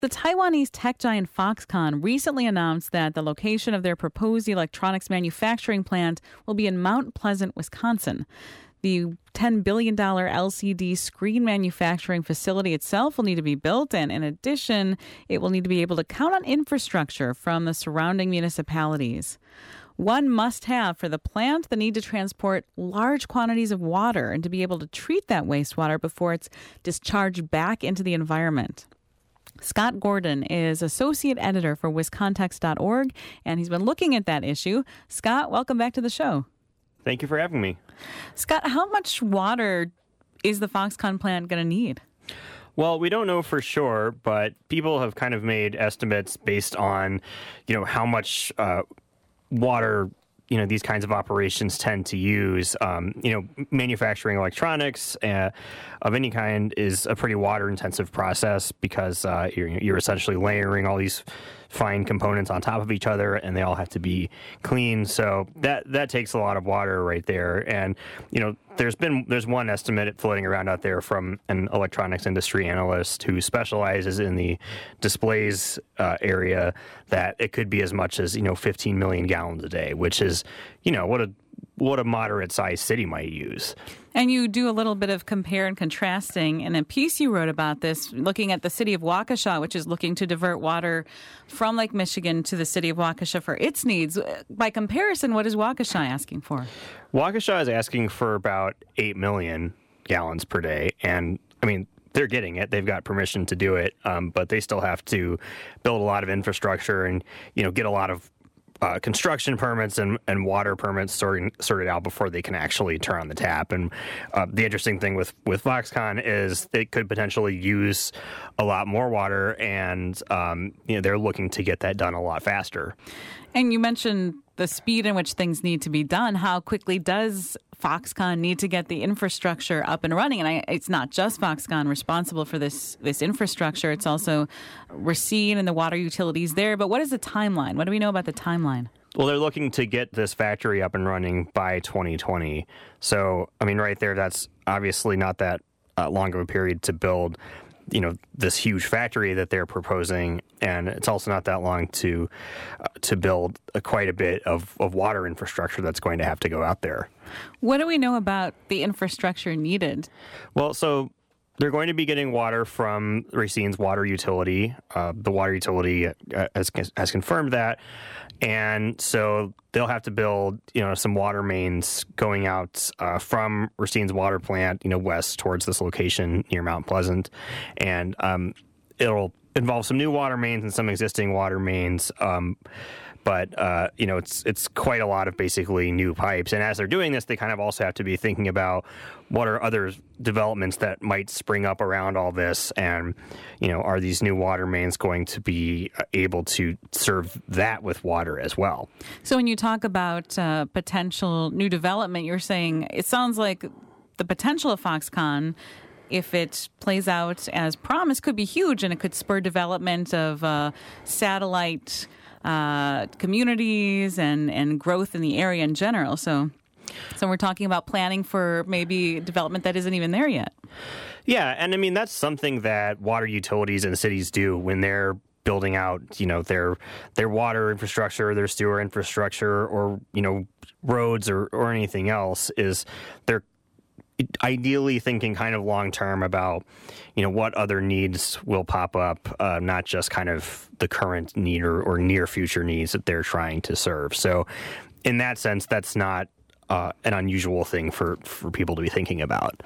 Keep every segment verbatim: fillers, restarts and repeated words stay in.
The Taiwanese tech giant Foxconn recently announced that the location of their proposed electronics manufacturing plant will be in Mount Pleasant, Wisconsin. The ten billion dollars L C D screen manufacturing facility itself will need to be built, and in addition, it will need to be able to count on infrastructure from the surrounding municipalities. One must-have for the plant, the need to transport large quantities of water and to be able to treat that wastewater before it's discharged back into the environment. Scott Gordon is associate editor for Wiscontex dot org, and he's been looking at that issue. Scott, welcome back to the show. Thank you for having me. Scott, how much water is the Foxconn plant going to need? Well, we don't know for sure, but people have kind of made estimates based on, you know, how much uh, water, you know, these kinds of operations tend to use. Um, you know, manufacturing electronics uh, of any kind is a pretty water-intensive process because uh, you're, you're essentially layering all these fine components on top of each other, and they all have to be clean. So that that takes a lot of water right there. And you know, there's been there's one estimate floating around out there from an electronics industry analyst who specializes in the displays uh, area that it could be as much as you know fifteen million gallons a day, which is you know what a what a moderate-sized city might use. And you do a little bit of compare and contrasting in a piece you wrote about this, looking at the city of Waukesha, which is looking to divert water from Lake Michigan to the city of Waukesha for its needs. By comparison, what is Waukesha asking for? Waukesha is asking for about eight million gallons per day, and I mean, they're getting it. They've got permission to do it, um, but they still have to build a lot of infrastructure and, you know, get a lot of Uh, construction permits and, and water permits sorting, sorted out before they can actually turn on the tap. And uh, the interesting thing with, with Foxconn is they could potentially use a lot more water, and um, you know, they're looking to get that done a lot faster. And you mentioned the speed in which things need to be done. How quickly does Foxconn need to get the infrastructure up and running? And I, it's not just Foxconn responsible for this this infrastructure. It's also Racine and the water utilities there. But what is the timeline? What do we know about the timeline? Well, they're looking to get this factory up and running by twenty twenty. So, I mean, right there, that's obviously not that uh, long of a period to build, you know, this huge factory that they're proposing, and it's also not that long to uh, to build a, quite a bit of, of water infrastructure that's going to have to go out there. What do we know about the infrastructure needed? Well, so they're going to be getting water from Racine's water utility. Uh, the water utility uh, has, has confirmed that. And so they'll have to build, you know, some water mains going out uh, from Racine's water plant, you know, west towards this location near Mount Pleasant. And um, it'll involve some new water mains and some existing water mains. Um, but, uh, you know, it's it's quite a lot of basically new pipes. And as they're doing this, they kind of also have to be thinking about what are other developments that might spring up around all this. And, you know, are these new water mains going to be able to serve that with water as well? So when you talk about uh, potential new development, you're saying it sounds like the potential of Foxconn, if it plays out as promised, could be huge, and it could spur development of uh, satellite uh, communities and, and growth in the area in general. So, so we're talking about planning for maybe development that isn't even there yet. Yeah, and I mean, that's something that water utilities and cities do when they're building out, you know, their their water infrastructure, their sewer infrastructure, or, you know, roads or, or anything else, is they're ideally thinking kind of long term about, you know, what other needs will pop up, uh, not just kind of the current need or, or near future needs that they're trying to serve. So in that sense, that's not uh, an unusual thing for, for people to be thinking about.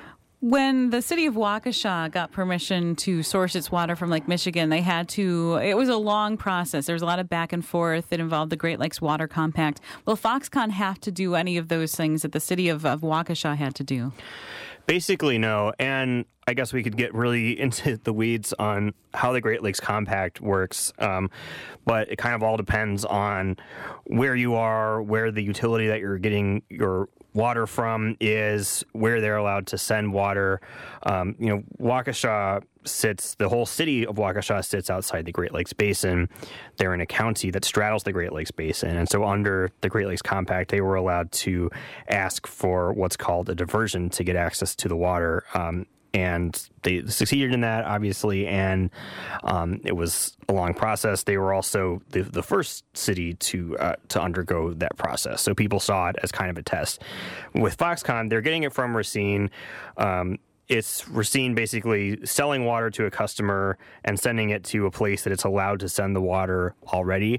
When the city of Waukesha got permission to source its water from Lake Michigan, they had to, it was a long process. There was a lot of back and forth. It involved the Great Lakes Water Compact. Will Foxconn have to do any of those things that the city of, of Waukesha had to do? Basically, no. And I guess we could get really into the weeds on how the Great Lakes Compact works. Um, but it kind of all depends on where you are, where the utility that you're getting your water from is, where they're allowed to send water. Um, you know, Waukesha sits, the whole city of Waukesha sits outside the Great Lakes Basin. They're in a county that straddles the Great Lakes Basin. And so under the Great Lakes Compact, they were allowed to ask for what's called a diversion to get access to the water. Um, and they succeeded in that, obviously, and um, it was a long process. They were also the, the first city to uh, to undergo that process, so people saw it as kind of a test. With Foxconn, they're getting it from Racine. Um, it's Racine basically selling water to a customer and sending it to a place that it's allowed to send the water already,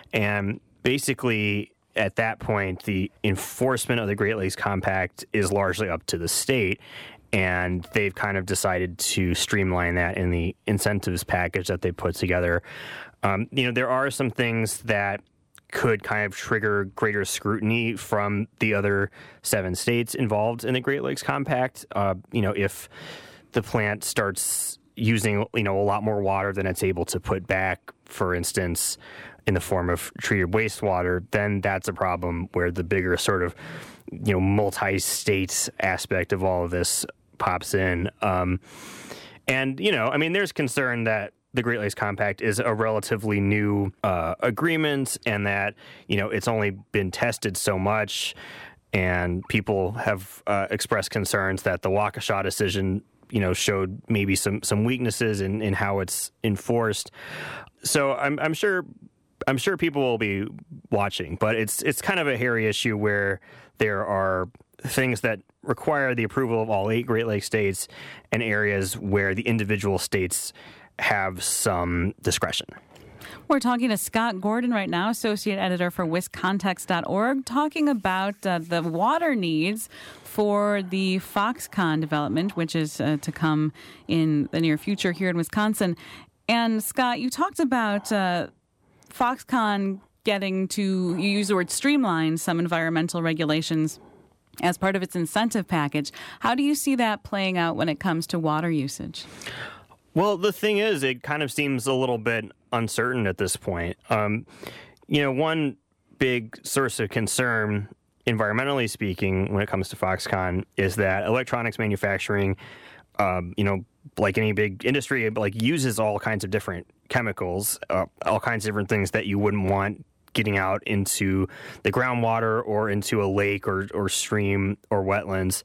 and basically at that point, the enforcement of the Great Lakes Compact is largely up to the state. And they've kind of decided to streamline that in the incentives package that they put together. Um, you know, there are some things that could kind of trigger greater scrutiny from the other seven states involved in the Great Lakes Compact. Uh, you know, if the plant starts using, you know, a lot more water than it's able to put back, for instance, in the form of treated wastewater, then that's a problem where the bigger sort of, you know, multi-state aspect of all of this pops in. Um, and, you know, I mean, there's concern that the Great Lakes Compact is a relatively new uh, agreement and that, you know, it's only been tested so much. And people have uh, expressed concerns that the Waukesha decision, you know, showed maybe some, some weaknesses in, in how it's enforced. So I'm, I'm sure... I'm sure people will be watching, but it's it's kind of a hairy issue where there are things that require the approval of all eight Great Lakes states and areas where the individual states have some discretion. We're talking to Scott Gordon right now, associate editor for Wiscontext dot org, talking about uh, the water needs for the Foxconn development, which is uh, to come in the near future here in Wisconsin. And Scott, you talked about uh, Foxconn getting to, you use the word streamline some environmental regulations as part of its incentive package. How do you see that playing out when it comes to water usage? Well, the thing is, it kind of seems a little bit uncertain at this point. Um, you know, one big source of concern, environmentally speaking, when it comes to Foxconn, is that electronics manufacturing, um, you know, like any big industry, it, like uses all kinds of different chemicals, uh, all kinds of different things that you wouldn't want getting out into the groundwater or into a lake or, or stream or wetlands.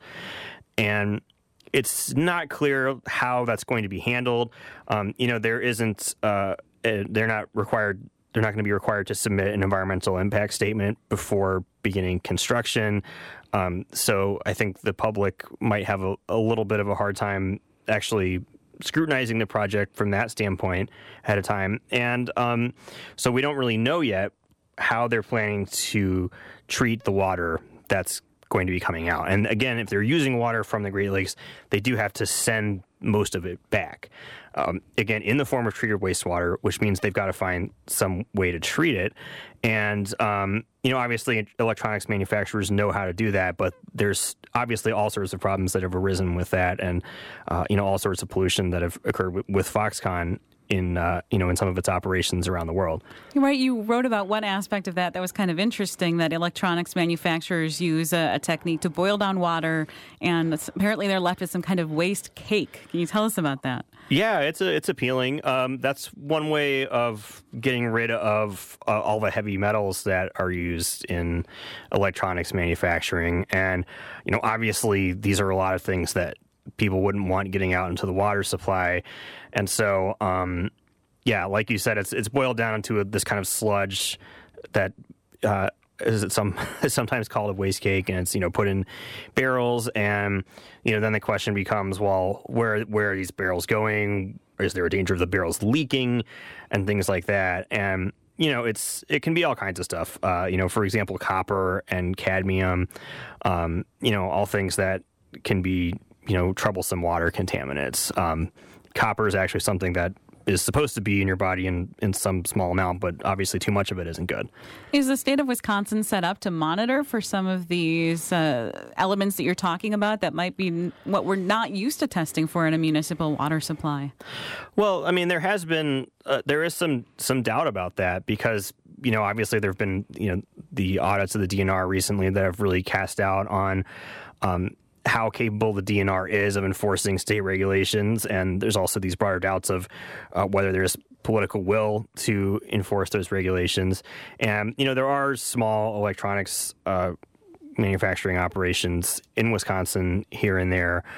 And it's not clear how that's going to be handled. Um, you know, there isn't, uh, they're not required, they're not going to be required to submit an environmental impact statement before beginning construction. Um, so I think the public might have a, a little bit of a hard time actually scrutinizing the project from that standpoint ahead of time. And um, so we don't really know yet how they're planning to treat the water that's going to be coming out. And again, if they're using water from the Great Lakes, they do have to send most of it back. Um, again, in the form of treated wastewater, which means they've got to find some way to treat it. And, um, you know, obviously electronics manufacturers know how to do that, but there's obviously all sorts of problems that have arisen with that and, uh, you know, all sorts of pollution that have occurred with, with Foxconn in, uh, you know, in some of its operations around the world. Right. You wrote about one aspect of that that was kind of interesting, that electronics manufacturers use a, a technique to boil down water, and apparently they're left with some kind of waste cake. Can you tell us about that? Yeah, it's a, it's appealing. Um, that's one way of getting rid of uh, all the heavy metals that are used in electronics manufacturing. And, you know, obviously these are a lot of things that people wouldn't want getting out into the water supply. And so, um, yeah, like you said, it's it's boiled down into a, this kind of sludge that uh, is some is sometimes called a waste cake, and it's, you know, put in barrels. And, you know, then the question becomes, well, where where are these barrels going? Is there a danger of the barrels leaking and things like that? And, you know, it's it can be all kinds of stuff. Uh, you know, for example, copper and cadmium, um, you know, all things that can be, you know, troublesome water contaminants. Um, copper is actually something that is supposed to be in your body in, in some small amount, but obviously too much of it isn't good. Is the state of Wisconsin set up to monitor for some of these uh, elements that you're talking about that might be what we're not used to testing for in a municipal water supply? Well, I mean, there has been, uh, there is some, some doubt about that because, you know, obviously there have been, you know, the audits of the D N R recently that have really cast doubt on um, how capable the D N R is of enforcing state regulations. And there's also these broader doubts of uh, whether there's political will to enforce those regulations. And, you know, there are small electronics uh, manufacturing operations in Wisconsin here and there.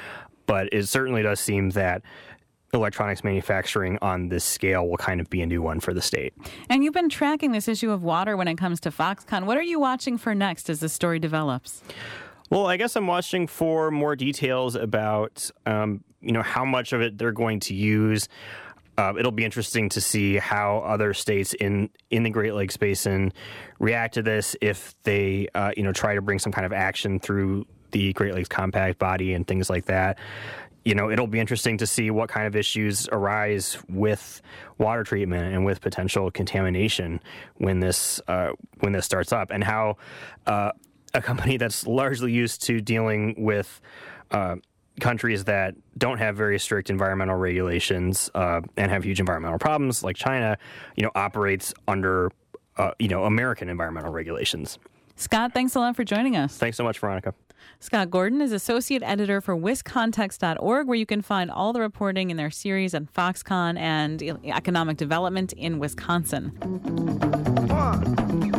but it certainly does seem that electronics manufacturing on this scale will kind of be a new one for the state. And you've been tracking this issue of water when it comes to Foxconn. What are you watching for next as the story develops? Well, I guess I'm watching for more details about, um, you know, how much of it they're going to use. Uh, it'll be interesting to see how other states in, in the Great Lakes Basin react to this, if they, uh, you know, try to bring some kind of action through the Great Lakes Compact body and things like that. You know, it'll be interesting to see what kind of issues arise with water treatment and with potential contamination when this uh, when this starts up, and how uh, a company that's largely used to dealing with uh, countries that don't have very strict environmental regulations uh, and have huge environmental problems, like China, you know, operates under uh, you know American environmental regulations. Scott, thanks a lot for joining us. Thanks so much, Veronica. Scott Gordon is associate editor for wiscontext dot org, where you can find all the reporting in their series on Foxconn and economic development in Wisconsin. One.